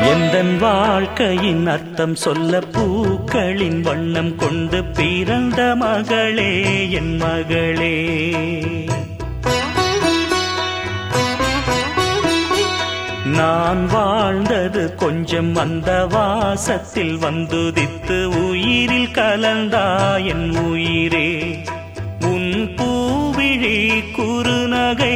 எந்தன் வாழ்க்கையின் அர்த்தம் சொல்ல பூக்களின் வண்ணம் கொண்டு பிறந்த மகளே என் மகளே. நான் வாழ்ந்தது கொஞ்சம் அந்த வாசத்தில் வந்துதித்து உயிரில் கலந்தா என் உயிரே. உன் பூவிழி குறுநகை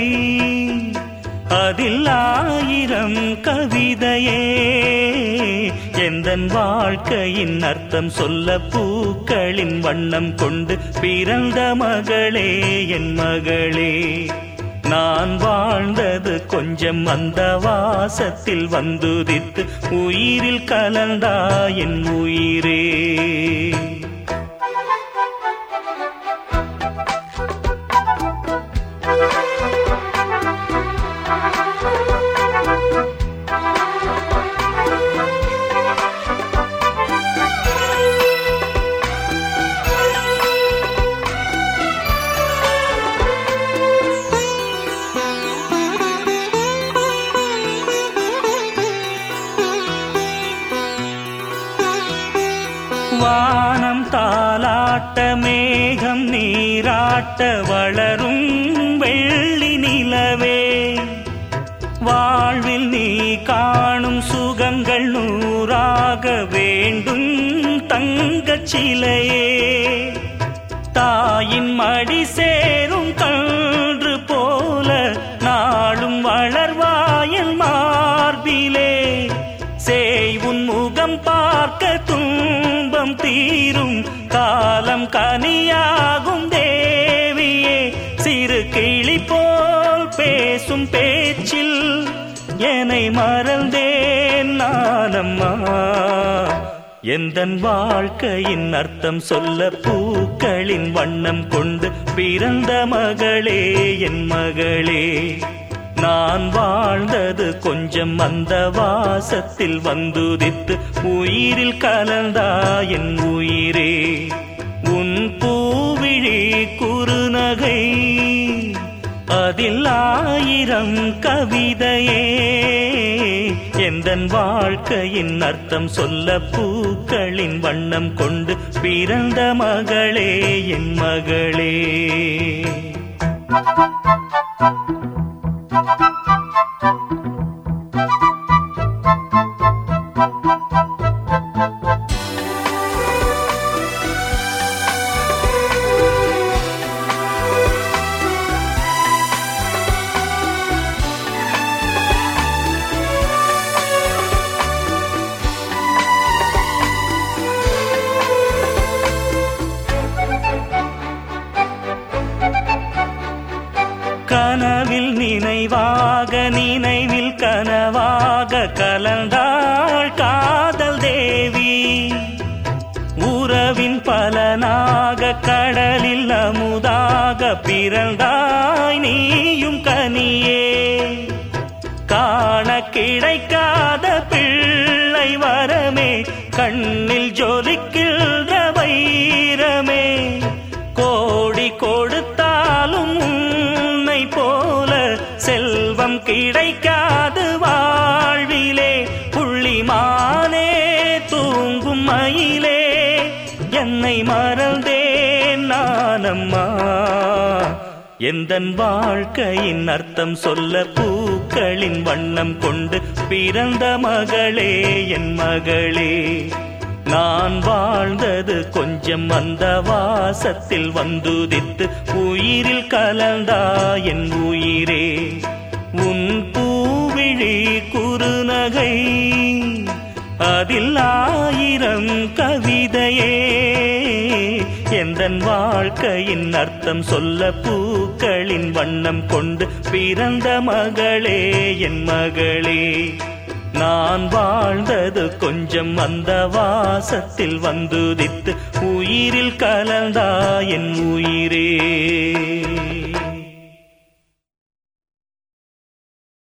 அதில் ஆயிரம் கவிதையே. எந்தன் வாழ்க்கையின் அர்த்தம் சொல்ல பூக்களின் வண்ணம் கொண்டு பிறந்த மகளே என் மகளே. நான் வாழ்ந்தது கொஞ்சம் அந்த வாசத்தில் வந்துதித்து உயிரில் கலந்தா என் உயிரே. வானம் தாலாட்ட மேகம் நீராட்ட வளரும் வெள்ளி நிலவே. வாழ்வில் நீ காணும் சுகங்கள் நூறாக வேண்டும் தங்கச் சிலையே. தாயின் மடி சேரும் கன்று போல நாளும் வளர்வாயல் மார்பிலே. சேய் உன் முகம் பார்க்க துன்பம் தீரும் காலம் கனியாகும் தேவியே. சிறு கிளி போல் பேசும் பேச்சில் என்னை மறந்தேன் நானம்மா. எந்தன் வாழ்க்கையின் அர்த்தம் சொல்ல பூக்களின் வண்ணம் கொண்டு பிறந்த மகளே என் மகளே. நான் வாழ்ந்தது கொஞ்சம் அந்த வாசத்தில் வந்துதித்து உயிரில் கலந்தா என் உயிரே. உன் பூவிழி குறுநகை அதில் ஆயிரம் கவிதையே. எந்தன் வாழ்க்கையின் அர்த்தம் சொல்ல பூக்களின் வண்ணம் கொண்டு பிறந்த மகளே என் மகளே. கனவில் நினைவாக நினைவில் கனவாக கலந்தாள் காதல் தேவி. உறவின் பலனாக கடலில் அமுதாக பிறந்தாய் நீயும் கனியே. காண கிடைக்காத பிள்ளை வரமே கண்ணில் ஜொலிக்கின்ற வைரமே. கோடி கொடுத்தாலும் உன்னை போல செல்வம் கிடைக்காது வாழ்விலே. புள்ளிமானே தூங்கும் மயிலே என்னை மறந்தேன் நானம்மா. எந்தன் வாழ்க்கையின் அர்த்தம் சொல்ல பூக்களின் வண்ணம் கொண்டு பிறந்த மகளே என் மகளே. நான் வாழ்ந்தது கொஞ்சம் அந்த வாசத்தில் வந்துதித்து உயிரில் கலந்தா என் உயிரே. உன் பூவிழி குறுநகை அதில் ஆயிரம் கவிதையே. எந்தன் வாழ்க்கையின் அர்த்தம் சொல்ல பூக்களின் வண்ணம் கொண்டு பிறந்த மகளே என் மகளே. நான் வாழ்ந்தது கொஞ்சம் அந்த வாசத்தில் வந்துதித்து உயிரில் கலந்தா என் உயிரே.